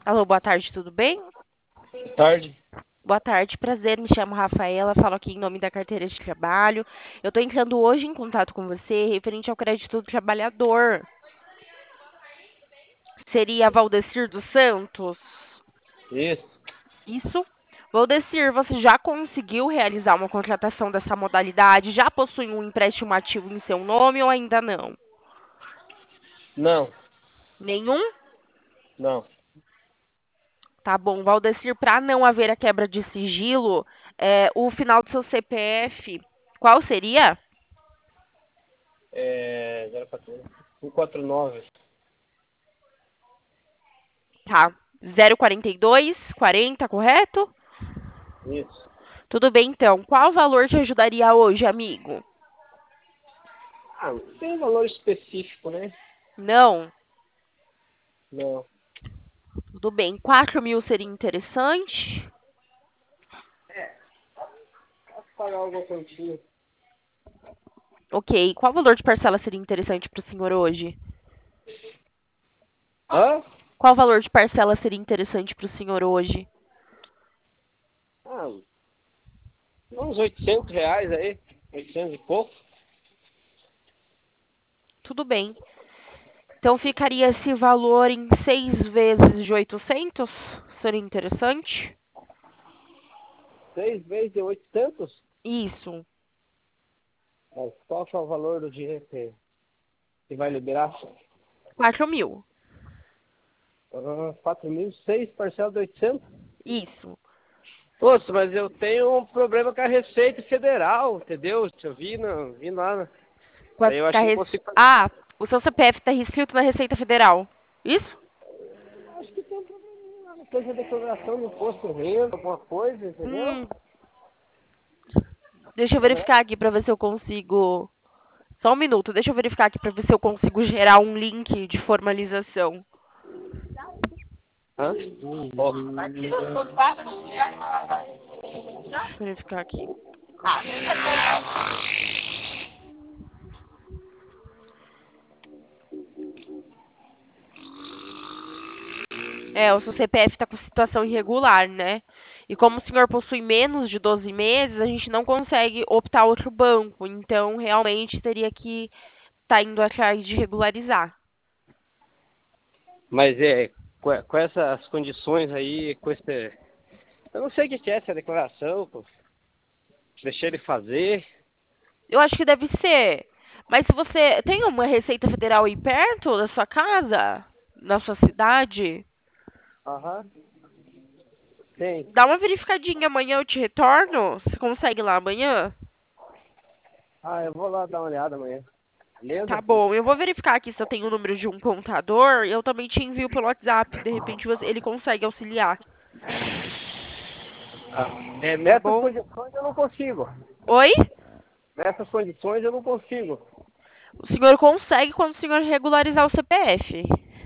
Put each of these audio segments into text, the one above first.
Alô, boa tarde, tudo bem? Tarde. Boa tarde, prazer, me chamo Rafaela, falo aqui em nome da carteira de trabalho. Eu estou entrando hoje em contato com você referente ao crédito do trabalhador. Seria Valdecir dos Santos? Isso. Isso? Valdecir, você já conseguiu realizar uma contratação dessa modalidade? Já possui um empréstimo ativo em seu nome ou ainda não? Não, Nenhum? não. Tá bom, Valdecir, para não haver a quebra de sigilo, o final do seu CPF, qual seria? 014. 149. Tá. 042, 40, correto? Isso. Tudo bem, então. Qual valor te ajudaria hoje, amigo? Ah, não tem valor específico, né? Não. Não. Tudo bem. 4.000 seria interessante? Posso pagar alguma quantia? Ok. Qual valor de parcela seria interessante para o senhor hoje? Hã? Qual valor de parcela seria interessante para o senhor hoje? Ah, uns R$ 800 aí. 800 e pouco. Tudo bem. Então ficaria esse valor em 6 vezes de 800? Seria interessante? 6 vezes de 800? Isso. Mas qual que é o valor do dinheiro que vai liberar? 4.000. 4.000, 6 parcelas de 800? Isso. Poxa, mas eu tenho um problema com a Receita Federal, entendeu? Eu vi lá. Daí eu acho que não consigo fazer. Ah, o seu CPF está inscrito na Receita Federal. Isso? Acho que tem um problema lá, depois da declaração do imposto de renda, alguma coisa, entendeu? Hum, deixa eu Aham. verificar aqui para ver se eu consigo. Só um minuto, deixa eu verificar aqui para ver se eu consigo gerar um link de formalização. Hã? Ó. Deixa eu verificar aqui. O seu CPF está com situação irregular, né? E como o senhor possui menos de 12 meses, a gente não consegue optar outro banco. Então, realmente, teria que estar indo atrás de regularizar. Mas com essas condições aí, com esse. Eu não sei o que que é essa declaração, pô. Deixei ele fazer. Eu acho que deve ser. Mas se você tem uma Receita Federal aí perto da sua casa, na sua cidade, Aham. Tem. dá uma verificadinha amanhã, eu te retorno. Você consegue lá amanhã? Ah, eu vou lá dar uma olhada amanhã. Tá Beleza? bom, eu vou verificar aqui se eu tenho o número de um contador e eu também te envio pelo WhatsApp. De repente ele consegue auxiliar, Ah, tá nessas bom? condições eu não consigo. Oi? Nessas condições eu não consigo. O senhor consegue quando o senhor regularizar o CPF.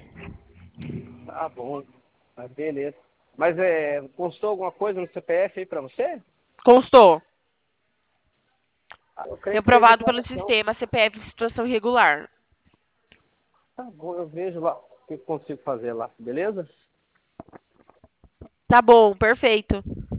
Tá bom. Mas beleza. Mas constou alguma coisa no CPF aí pra você? Constou. Ah, eu Tem creio que tem aprovado pelo declaração. sistema CPF em situação irregular. Tá bom, eu vejo lá o que eu consigo fazer lá, beleza? Tá bom, perfeito.